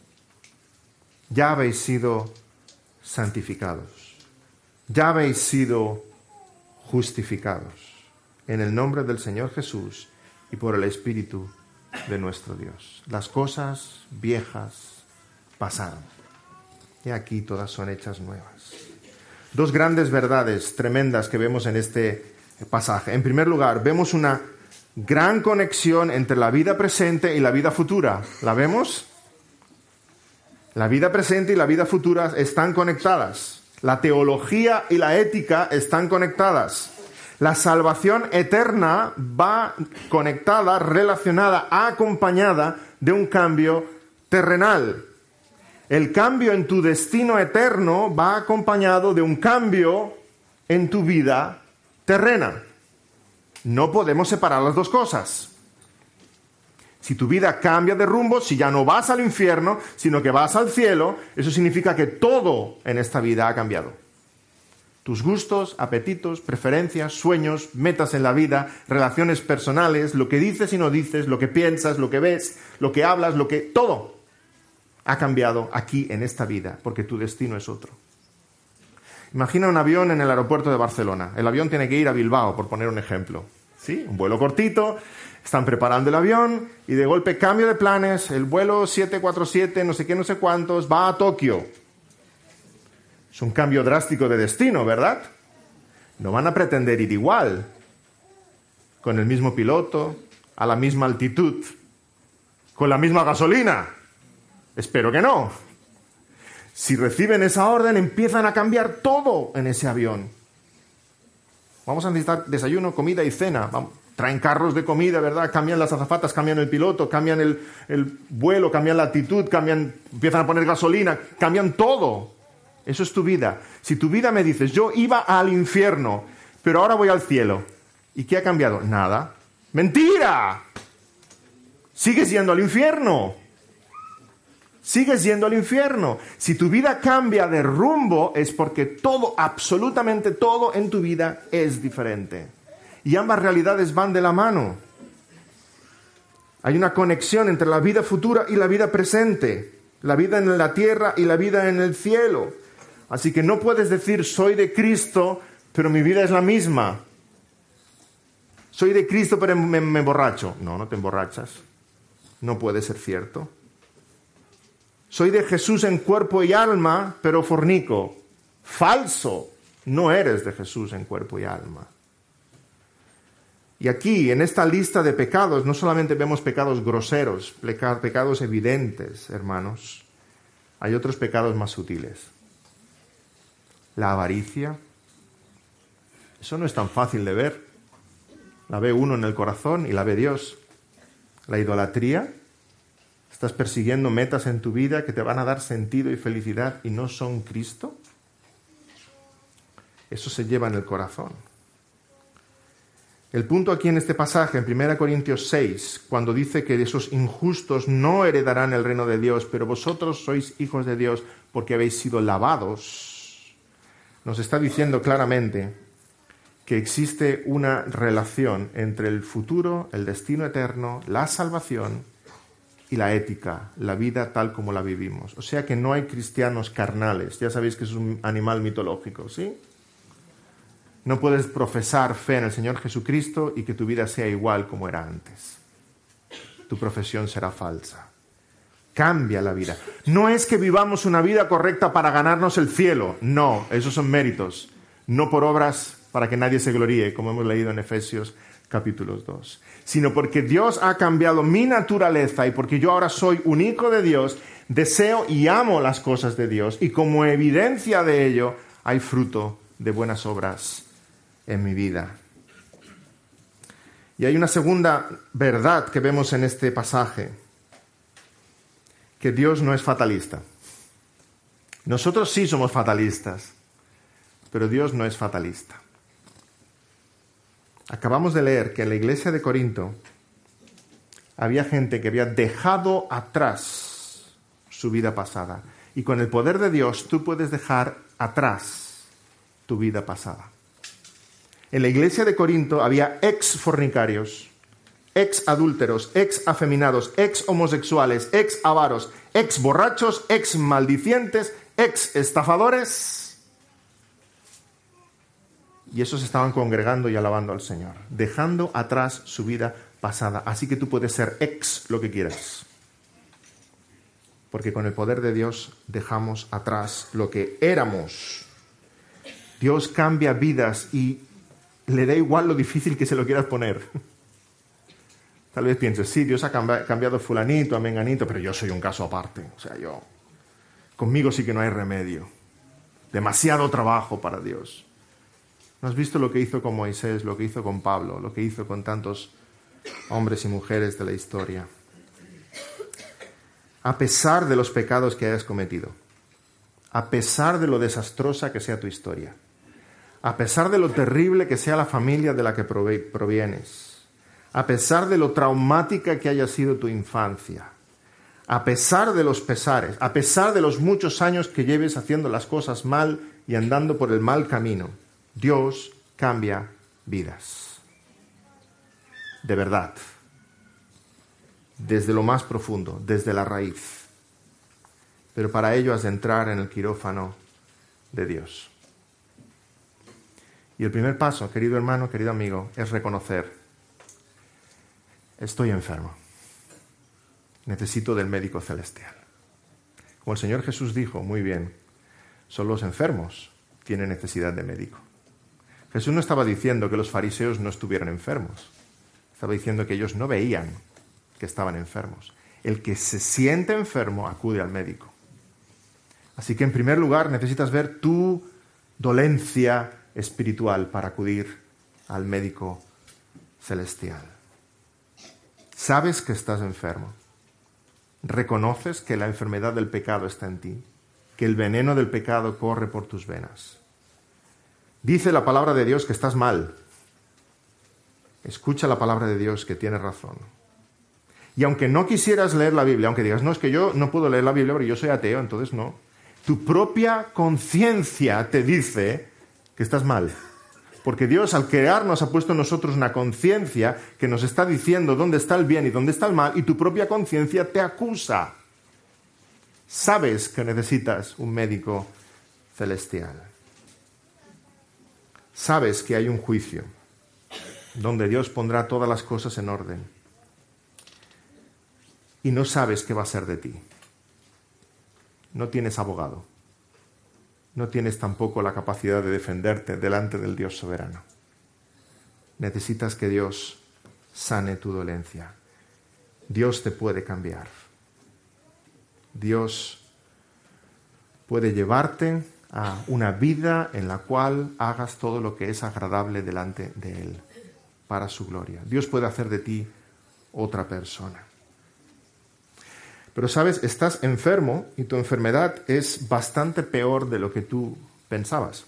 ya habéis sido santificados, ya habéis sido justificados en el nombre del Señor Jesús y por el Espíritu de nuestro Dios. Las cosas viejas pasaron y aquí todas son hechas nuevas. Dos grandes verdades tremendas que vemos en este pasaje. En primer lugar, vemos una gran conexión entre la vida presente y la vida futura. ¿La vemos? La vida presente y la vida futura están conectadas. La teología y la ética están conectadas. La salvación eterna va conectada, relacionada, acompañada de un cambio terrenal. El cambio en tu destino eterno va acompañado de un cambio en tu vida terrena. No podemos separar las dos cosas. Si tu vida cambia de rumbo, si ya no vas al infierno, sino que vas al cielo, eso significa que todo en esta vida ha cambiado. Tus gustos, apetitos, preferencias, sueños, metas en la vida, relaciones personales, lo que dices y no dices, lo que piensas, lo que ves, lo que hablas, lo que... todo ha cambiado aquí en esta vida, porque tu destino es otro. Imagina un avión en el aeropuerto de Barcelona. El avión tiene que ir a Bilbao, por poner un ejemplo. ¿Sí? Un vuelo cortito, están preparando el avión y de golpe cambio de planes, el vuelo siete cuatro siete, no sé qué, no sé cuántos, va a Tokio. Es un cambio drástico de destino, ¿verdad? No van a pretender ir igual, con el mismo piloto, a la misma altitud, con la misma gasolina. Espero que no. Si reciben esa orden, empiezan a cambiar todo en ese avión. Vamos a necesitar desayuno, comida y cena. Vamos, traen carros de comida, ¿verdad? Cambian las azafatas, cambian el piloto, cambian el, el vuelo, cambian la actitud, cambian, empiezan a poner gasolina, cambian todo. Eso es tu vida. Si tu vida me dices, yo iba al infierno, pero ahora voy al cielo. ¿Y qué ha cambiado? Nada. ¡Mentira! Sigues yendo al infierno. Sigues yendo al infierno. Si tu vida cambia de rumbo es porque todo, absolutamente todo en tu vida es diferente. Y ambas realidades van de la mano. Hay una conexión entre la vida futura y la vida presente. La vida en la tierra y la vida en el cielo. Así que no puedes decir, soy de Cristo, pero mi vida es la misma. Soy de Cristo, pero me, me emborracho. No, no te emborrachas. No puede ser cierto. Soy de Jesús en cuerpo y alma, pero fornico. Falso. No eres de Jesús en cuerpo y alma. Y aquí, en esta lista de pecados, no solamente vemos pecados groseros, pecados evidentes, hermanos. Hay otros pecados más sutiles. La avaricia. Eso no es tan fácil de ver. La ve uno en el corazón y la ve Dios. La idolatría. ¿Estás persiguiendo metas en tu vida que te van a dar sentido y felicidad y no son Cristo? Eso se lleva en el corazón. El punto aquí en este pasaje, en primera Corintios seis, cuando dice que esos injustos no heredarán el reino de Dios, pero vosotros sois hijos de Dios porque habéis sido lavados, nos está diciendo claramente que existe una relación entre el futuro, el destino eterno, la salvación y la ética, la vida tal como la vivimos. O sea que no hay cristianos carnales. Ya sabéis que es un animal mitológico, ¿sí? No puedes profesar fe en el Señor Jesucristo y que tu vida sea igual como era antes. Tu profesión será falsa. Cambia la vida. No es que vivamos una vida correcta para ganarnos el cielo. No, esos son méritos. No por obras para que nadie se gloríe, como hemos leído en Efesios capítulo dos. Sino porque Dios ha cambiado mi naturaleza y porque yo ahora soy un hijo de Dios, deseo y amo las cosas de Dios. Y como evidencia de ello, hay fruto de buenas obras en mi vida. Y hay una segunda verdad que vemos en este pasaje, que Dios no es fatalista. Nosotros sí somos fatalistas, pero Dios no es fatalista. Acabamos de leer que en la iglesia de Corinto había gente que había dejado atrás su vida pasada. Y con el poder de Dios tú puedes dejar atrás tu vida pasada. En la iglesia de Corinto había ex fornicarios, ex adúlteros, ex afeminados, ex homosexuales, ex avaros, ex borrachos, ex maldicientes, ex estafadores. Y esos estaban congregando y alabando al Señor, dejando atrás su vida pasada. Así que tú puedes ser ex lo que quieras. Porque con el poder de Dios dejamos atrás lo que éramos. Dios cambia vidas y le da igual lo difícil que se lo quieras poner. Tal vez pienses, sí, Dios ha cambiado a fulanito, a menganito, pero yo soy un caso aparte. O sea, yo, conmigo sí que no hay remedio. Demasiado trabajo para Dios. ¿No has visto lo que hizo con Moisés, lo que hizo con Pablo, lo que hizo con tantos hombres y mujeres de la historia? A pesar de los pecados que hayas cometido, a pesar de lo desastrosa que sea tu historia, a pesar de lo terrible que sea la familia de la que provienes, a pesar de lo traumática que haya sido tu infancia, a pesar de los pesares, a pesar de los muchos años que lleves haciendo las cosas mal y andando por el mal camino, Dios cambia vidas. De verdad. Desde lo más profundo, desde la raíz. Pero para ello has de entrar en el quirófano de Dios. Y el primer paso, querido hermano, querido amigo, es reconocer: estoy enfermo. Necesito del médico celestial. Como el Señor Jesús dijo muy bien, solo los enfermos tienen necesidad de médico. Jesús no estaba diciendo que los fariseos no estuvieran enfermos. Estaba diciendo que ellos no veían que estaban enfermos. El que se siente enfermo acude al médico. Así que en primer lugar necesitas ver tu dolencia espiritual para acudir al médico celestial. Sabes que estás enfermo. Reconoces que la enfermedad del pecado está en ti, que el veneno del pecado corre por tus venas. Dice la palabra de Dios que estás mal. Escucha la palabra de Dios que tiene razón. Y aunque no quisieras leer la Biblia, aunque digas, no, es que yo no puedo leer la Biblia porque yo soy ateo, entonces no. Tu propia conciencia te dice que estás mal. Porque Dios, al crearnos, ha puesto en nosotros una conciencia que nos está diciendo dónde está el bien y dónde está el mal, y tu propia conciencia te acusa. Sabes que necesitas un médico celestial. Sabes que hay un juicio donde Dios pondrá todas las cosas en orden. Y no sabes qué va a ser de ti. No tienes abogado. No tienes tampoco la capacidad de defenderte delante del Dios soberano. Necesitas que Dios sane tu dolencia. Dios te puede cambiar. Dios puede llevarte a una vida en la cual hagas todo lo que es agradable delante de Él, para su gloria. Dios puede hacer de ti otra persona. Pero sabes, estás enfermo y tu enfermedad es bastante peor de lo que tú pensabas.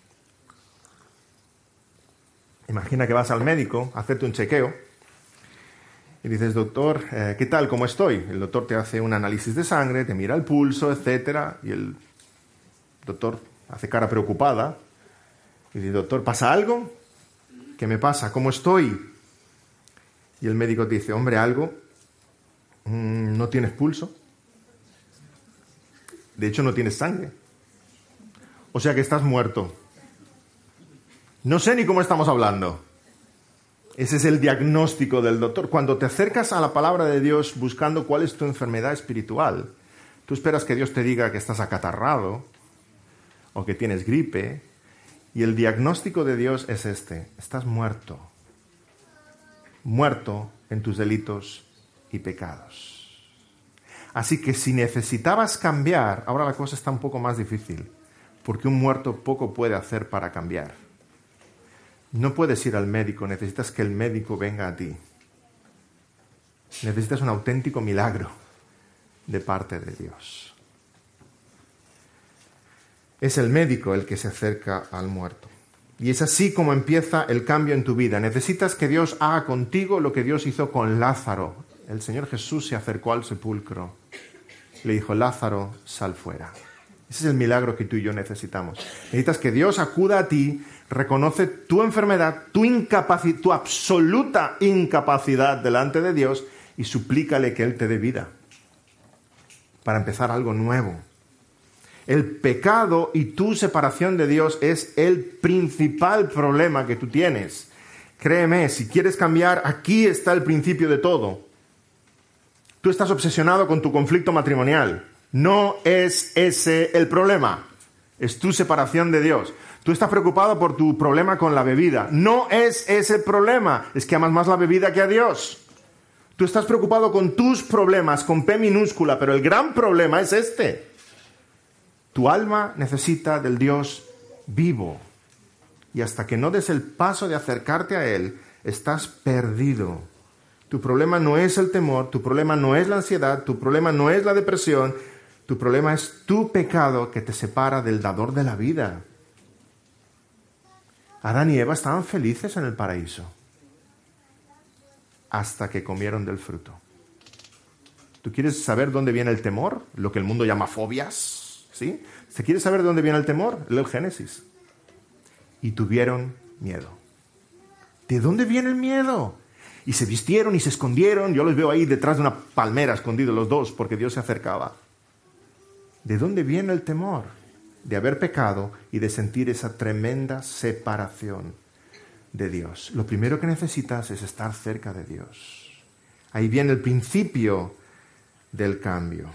Imagina que vas al médico a hacerte un chequeo y dices, doctor, eh, ¿qué tal? ¿Cómo estoy? El doctor te hace un análisis de sangre, te mira el pulso, etcétera, y el doctor hace cara preocupada y dice, doctor, ¿pasa algo? ¿Qué me pasa? ¿Cómo estoy? Y el médico te dice, hombre, algo. No tienes pulso. De hecho, no tienes sangre. O sea que estás muerto. No sé ni cómo estamos hablando. Ese es el diagnóstico del doctor. Cuando te acercas a la palabra de Dios buscando cuál es tu enfermedad espiritual, tú esperas que Dios te diga que estás acatarrado o que tienes gripe. Y el diagnóstico de Dios es este. Estás muerto. Muerto en tus delitos y pecados. Así que si necesitabas cambiar, ahora la cosa está un poco más difícil, porque un muerto poco puede hacer para cambiar. No puedes ir al médico, necesitas que el médico venga a ti. Necesitas un auténtico milagro de parte de Dios. Es el médico el que se acerca al muerto. Y es así como empieza el cambio en tu vida. Necesitas que Dios haga contigo lo que Dios hizo con Lázaro. El Señor Jesús se acercó al sepulcro. Le dijo, Lázaro, sal fuera. Ese es el milagro que tú y yo necesitamos. Necesitas que Dios acuda a ti, reconoce tu enfermedad, tu incapacidad, tu absoluta incapacidad delante de Dios y suplícale que Él te dé vida para empezar algo nuevo. El pecado y tu separación de Dios es el principal problema que tú tienes. Créeme, si quieres cambiar, aquí está el principio de todo. Tú estás obsesionado con tu conflicto matrimonial. No es ese el problema. Es tu separación de Dios. Tú estás preocupado por tu problema con la bebida. No es ese el problema. Es que amas más la bebida que a Dios. Tú estás preocupado con tus problemas, con P minúscula, pero el gran problema es este. Tu alma necesita del Dios vivo. Y hasta que no des el paso de acercarte a Él, estás perdido. Tu problema no es el temor, tu problema no es la ansiedad, tu problema no es la depresión, tu problema es tu pecado que te separa del dador de la vida. Adán y Eva estaban felices en el paraíso hasta que comieron del fruto. ¿Tú quieres saber dónde viene el temor? Lo que el mundo llama fobias. ¿Sí? ¿Se quiere saber de dónde viene el temor? Lee el Génesis. Y tuvieron miedo. ¿De dónde viene el miedo? Y se vistieron y se escondieron. Yo los veo ahí detrás de una palmera escondidos los dos porque Dios se acercaba. ¿De dónde viene el temor? De haber pecado y de sentir esa tremenda separación de Dios. Lo primero que necesitas es estar cerca de Dios. Ahí viene el principio del cambio.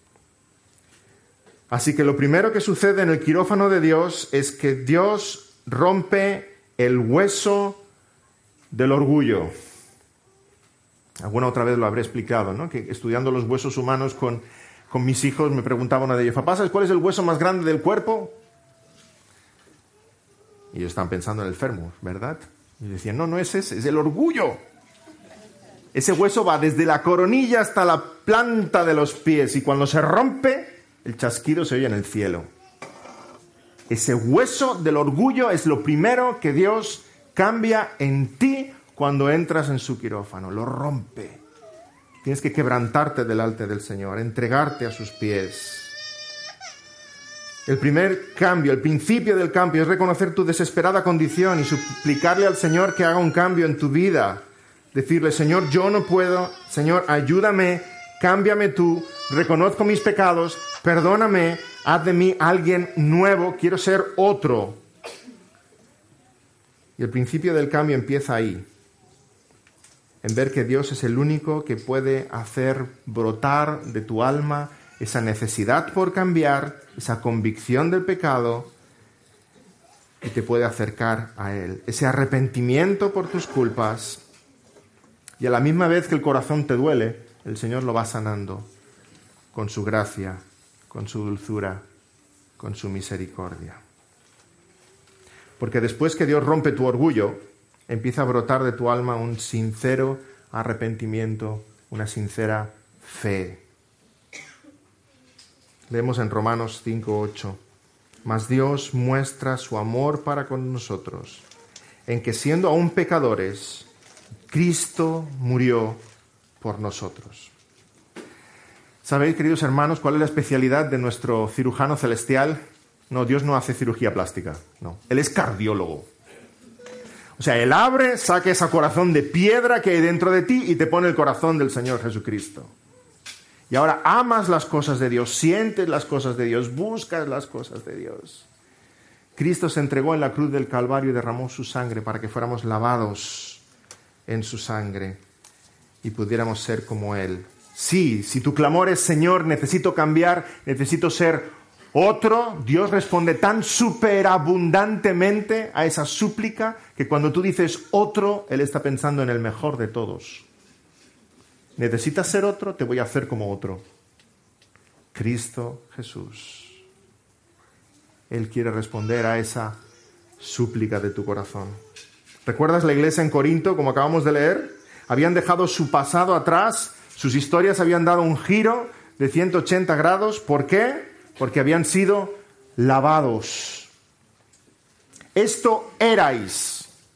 Así que lo primero que sucede en el quirófano de Dios es que Dios rompe el hueso del orgullo. Alguna otra vez lo habré explicado, ¿no? Que estudiando los huesos humanos con, con mis hijos me preguntaba una de ellos, papá, ¿sabes cuál es el hueso más grande del cuerpo? Y ellos estaban pensando en el fémur, ¿verdad? Y decían, no, no es ese, es el orgullo. Ese hueso va desde la coronilla hasta la planta de los pies y cuando se rompe, el chasquido se oye en el cielo. Ese hueso del orgullo es lo primero que Dios cambia en ti cuando entras en su quirófano, lo rompe. Tienes que quebrantarte delante del Señor, entregarte a sus pies. El primer cambio, el principio del cambio es reconocer tu desesperada condición y suplicarle al Señor que haga un cambio en tu vida. Decirle, Señor, yo no puedo, Señor, ayúdame, cámbiame tú, reconozco mis pecados, perdóname, haz de mí alguien nuevo, quiero ser otro. Y el principio del cambio empieza ahí, en ver que Dios es el único que puede hacer brotar de tu alma esa necesidad por cambiar, esa convicción del pecado y te puede acercar a Él. Ese arrepentimiento por tus culpas y a la misma vez que el corazón te duele, el Señor lo va sanando con su gracia, con su dulzura, con su misericordia. Porque después que Dios rompe tu orgullo, empieza a brotar de tu alma un sincero arrepentimiento, una sincera fe. Leemos en Romanos cinco ocho. Mas Dios muestra su amor para con nosotros, en que siendo aún pecadores, Cristo murió por nosotros. ¿Sabéis, queridos hermanos, cuál es la especialidad de nuestro cirujano celestial? No, Dios no hace cirugía plástica, no. Él es cardiólogo. O sea, Él abre, saca ese corazón de piedra que hay dentro de ti y te pone el corazón del Señor Jesucristo. Y ahora amas las cosas de Dios, sientes las cosas de Dios, buscas las cosas de Dios. Cristo se entregó en la cruz del Calvario y derramó su sangre para que fuéramos lavados en su sangre y pudiéramos ser como Él. Sí, si tu clamor es, Señor, necesito cambiar, necesito ser otro, Dios responde tan superabundantemente a esa súplica que cuando tú dices otro, Él está pensando en el mejor de todos. ¿Necesitas ser otro? Te voy a hacer como otro. Cristo Jesús. Él quiere responder a esa súplica de tu corazón. ¿Recuerdas la iglesia en Corinto, como acabamos de leer? Habían dejado su pasado atrás, sus historias habían dado un giro de ciento ochenta grados. ¿Por qué? Porque habían sido lavados. Esto erais.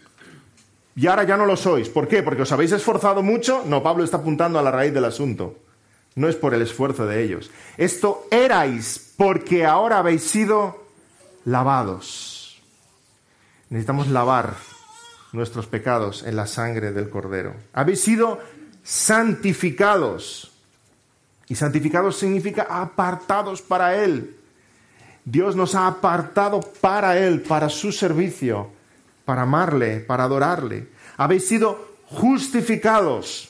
Y ahora ya no lo sois. ¿Por qué? ¿Porque os habéis esforzado mucho? No, Pablo está apuntando a la raíz del asunto. No es por el esfuerzo de ellos. Esto erais porque ahora habéis sido lavados. Necesitamos lavar nuestros pecados en la sangre del Cordero. Habéis sido santificados. Y santificados significa apartados para Él. Dios nos ha apartado para Él, para su servicio, para amarle, para adorarle. Habéis sido justificados.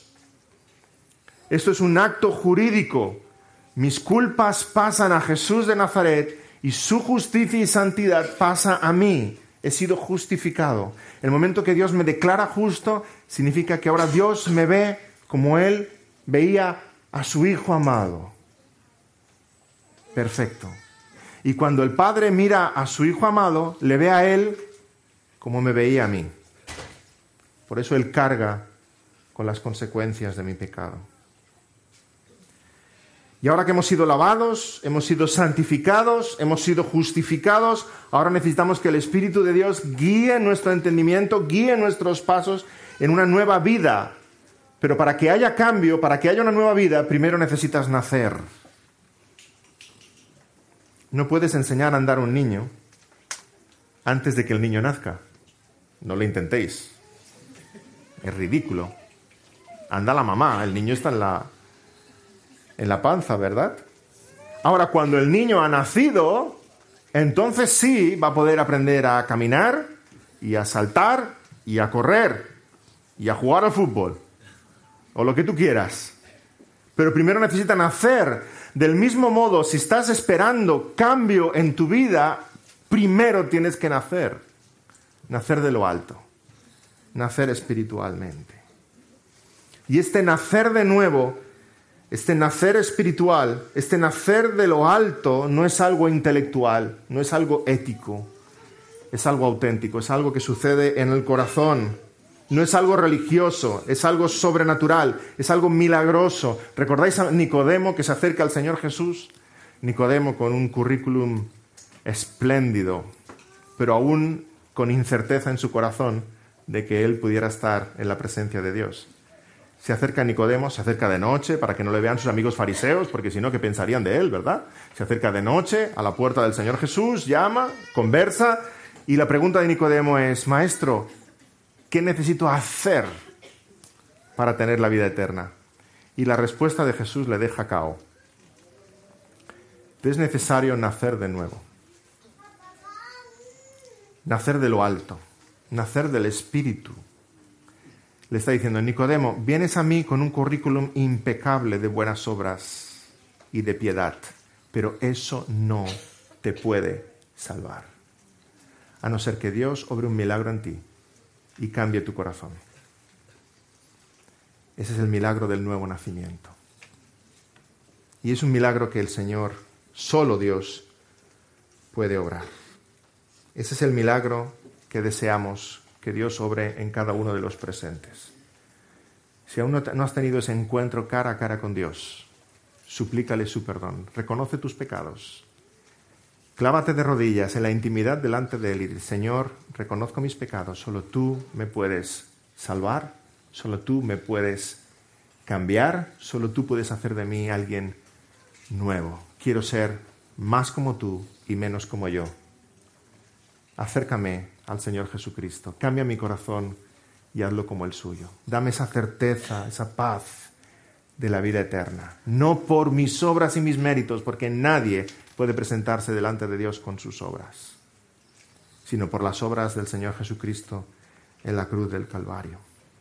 Esto es un acto jurídico. Mis culpas pasan a Jesús de Nazaret y su justicia y santidad pasa a mí. He sido justificado. El momento que Dios me declara justo, significa que ahora Dios me ve como Él veía a su Hijo amado. Perfecto. Y cuando el Padre mira a su Hijo amado, le ve a Él como me veía a mí. Por eso Él carga con las consecuencias de mi pecado. Y ahora que hemos sido lavados, hemos sido santificados, hemos sido justificados, ahora necesitamos que el Espíritu de Dios guíe nuestro entendimiento, guíe nuestros pasos en una nueva vida. Pero para que haya cambio, para que haya una nueva vida, primero necesitas nacer. No puedes enseñar a andar a un niño antes de que el niño nazca. No lo intentéis. Es ridículo. Anda la mamá, el niño está en la, en la panza, ¿verdad? Ahora, cuando el niño ha nacido, entonces sí va a poder aprender a caminar y a saltar y a correr y a jugar al fútbol o lo que tú quieras. Pero primero necesita nacer. Del mismo modo, si estás esperando cambio en tu vida, primero tienes que nacer. Nacer de lo alto. Nacer espiritualmente. Y este nacer de nuevo, este nacer espiritual, este nacer de lo alto, no es algo intelectual, no es algo ético, es algo auténtico, es algo que sucede en el corazón. No es algo religioso, es algo sobrenatural, es algo milagroso. ¿Recordáis a Nicodemo que se acerca al Señor Jesús? Nicodemo con un currículum espléndido, pero aún con incerteza en su corazón de que él pudiera estar en la presencia de Dios. Se acerca a Nicodemo, se acerca de noche para que no le vean sus amigos fariseos, porque si no, ¿qué pensarían de él, verdad? Se acerca de noche a la puerta del Señor Jesús, llama, conversa, y la pregunta de Nicodemo es: Maestro, ¿qué necesito hacer para tener la vida eterna? Y la respuesta de Jesús le deja cao. Es necesario nacer de nuevo. Nacer de lo alto. Nacer del Espíritu. Le está diciendo: Nicodemo, vienes a mí con un currículum impecable de buenas obras y de piedad, pero eso no te puede salvar, a no ser que Dios obre un milagro en ti y cambie tu corazón. Ese es el milagro del nuevo nacimiento. Y es un milagro que el Señor, solo Dios, puede obrar. Ese es el milagro que deseamos que Dios obre en cada uno de los presentes. Si aún no, no has tenido ese encuentro cara a cara con Dios, suplícale su perdón, reconoce tus pecados, clávate de rodillas en la intimidad delante de Él y dice: Señor, reconozco mis pecados, solo tú me puedes salvar, solo tú me puedes cambiar, solo tú puedes hacer de mí alguien nuevo. Quiero ser más como tú y menos como yo. Acércame al Señor Jesucristo, cambia mi corazón y hazlo como el suyo. Dame esa certeza, esa paz de la vida eterna. No por mis obras y mis méritos, porque nadie puede presentarse delante de Dios con sus obras, sino por las obras del Señor Jesucristo en la cruz del Calvario.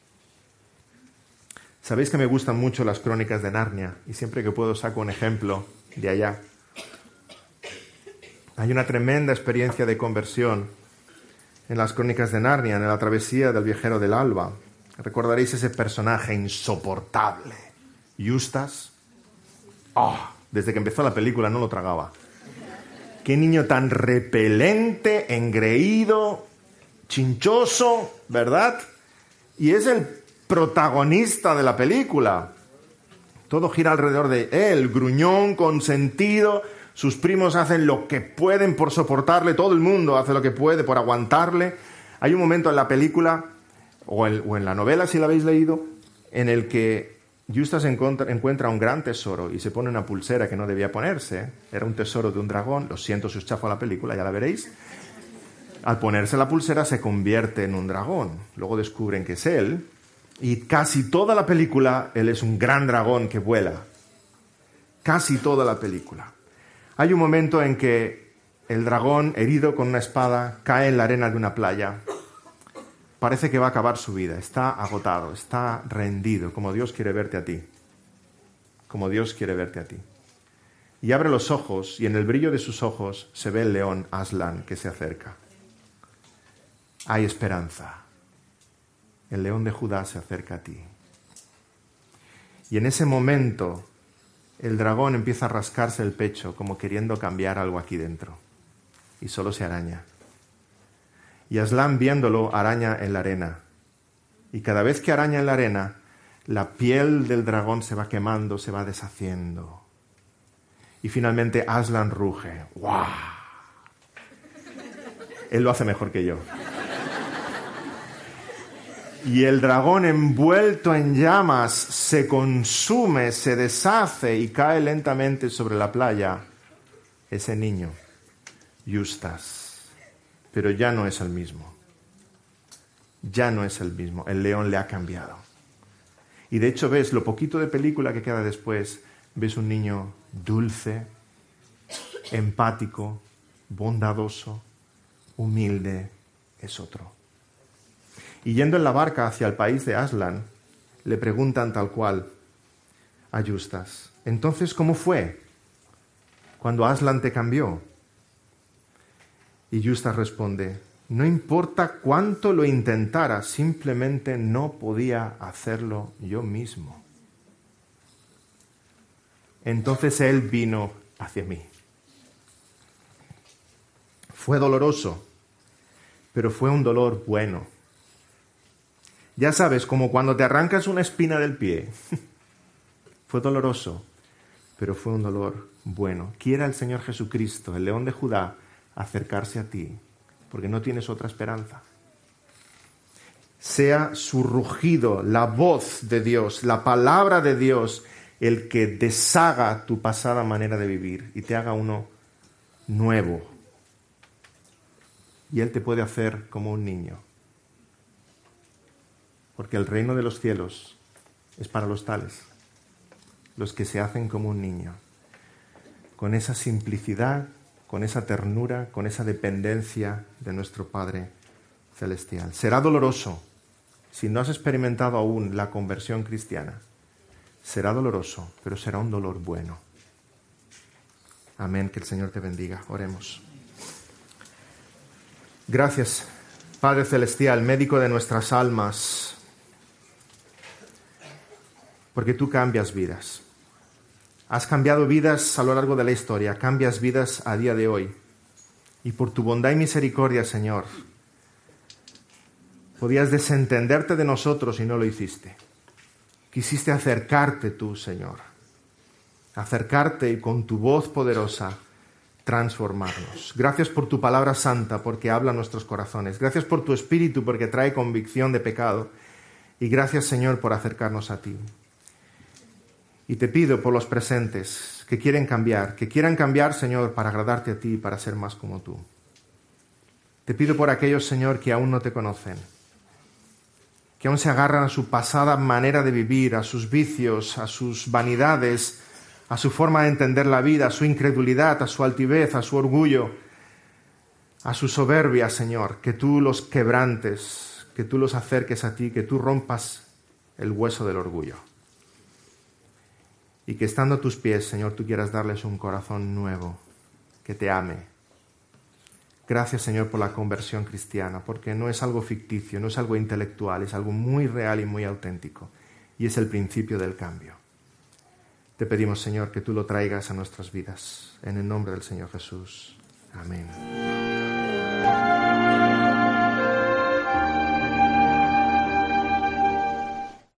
Sabéis que me gustan mucho las crónicas de Narnia y siempre que puedo saco un ejemplo de allá. Hay una tremenda experiencia de conversión en las crónicas de Narnia, en la travesía del viajero del alba. Recordaréis ese personaje insoportable, Eustace. Oh, desde que empezó la película no lo tragaba. Qué niño tan repelente, engreído, chinchoso, ¿verdad? Y es el protagonista de la película. Todo gira alrededor de él, gruñón, consentido. Sus primos hacen lo que pueden por soportarle, todo el mundo hace lo que puede por aguantarle. Hay un momento en la película, o en, o en la novela si la habéis leído, en el que Eustace encuentra, encuentra un gran tesoro y se pone una pulsera que no debía ponerse. Era un tesoro de un dragón. Lo siento si os chafo la película, ya la veréis. Al ponerse la pulsera se convierte en un dragón. Luego descubren que es él. Y casi toda la película, él es un gran dragón que vuela. Casi toda la película. Hay un momento en que el dragón, herido con una espada, cae en la arena de una playa. Parece que va a acabar su vida. Está agotado, está rendido, como Dios quiere verte a ti. Como Dios quiere verte a ti. Y abre los ojos, y en el brillo de sus ojos se ve el león Aslan que se acerca. Hay esperanza. El león de Judá se acerca a ti. Y en ese momento el dragón empieza a rascarse el pecho como queriendo cambiar algo aquí dentro. Y solo se araña. Y Aslan, viéndolo, araña en la arena. Y cada vez que araña en la arena, la piel del dragón se va quemando, se va deshaciendo. Y finalmente Aslan ruge. ¡Guau! Él lo hace mejor que yo. Y el dragón, envuelto en llamas, se consume, se deshace y cae lentamente sobre la playa, ese niño, Justas, pero ya no es el mismo. Ya no es el mismo. El león le ha cambiado. Y de hecho ves, lo poquito de película que queda después, ves un niño dulce, empático, bondadoso, humilde, es otro. Y yendo en la barca hacia el país de Aslan, le preguntan tal cual a Justas: entonces, ¿cómo fue cuando Aslan te cambió? Y Justas responde: no importa cuánto lo intentara, simplemente no podía hacerlo yo mismo. Entonces él vino hacia mí. Fue doloroso, pero fue un dolor bueno. Ya sabes, como cuando te arrancas una espina del pie. Fue doloroso, pero fue un dolor bueno. Quiera el Señor Jesucristo, el León de Judá, acercarse a ti, porque no tienes otra esperanza. Sea su rugido, la voz de Dios, la palabra de Dios, el que deshaga tu pasada manera de vivir y te haga uno nuevo. Y Él te puede hacer como un niño. Porque el reino de los cielos es para los tales, los que se hacen como un niño, con esa simplicidad, con esa ternura, con esa dependencia de nuestro Padre Celestial. Será doloroso, si no has experimentado aún la conversión cristiana, será doloroso, pero será un dolor bueno. Amén, que el Señor te bendiga. Oremos. Gracias, Padre Celestial, médico de nuestras almas, porque tú cambias vidas. Has cambiado vidas a lo largo de la historia, cambias vidas a día de hoy. Y por tu bondad y misericordia, Señor, podías desentenderte de nosotros y no lo hiciste. Quisiste acercarte tú, Señor. Acercarte y con tu voz poderosa transformarnos. Gracias por tu palabra santa, porque habla a nuestros corazones. Gracias por tu Espíritu, porque trae convicción de pecado. Y gracias, Señor, por acercarnos a ti. Y te pido por los presentes que quieren cambiar, que quieran cambiar, Señor, para agradarte a ti y para ser más como tú. Te pido por aquellos, Señor, que aún no te conocen, que aún se agarran a su pasada manera de vivir, a sus vicios, a sus vanidades, a su forma de entender la vida, a su incredulidad, a su altivez, a su orgullo, a su soberbia, Señor, que tú los quebrantes, que tú los acerques a ti, que tú rompas el hueso del orgullo. Y que estando a tus pies, Señor, tú quieras darles un corazón nuevo, que te ame. Gracias, Señor, por la conversión cristiana, porque no es algo ficticio, no es algo intelectual, es algo muy real y muy auténtico. Y es el principio del cambio. Te pedimos, Señor, que tú lo traigas a nuestras vidas. En el nombre del Señor Jesús. Amén.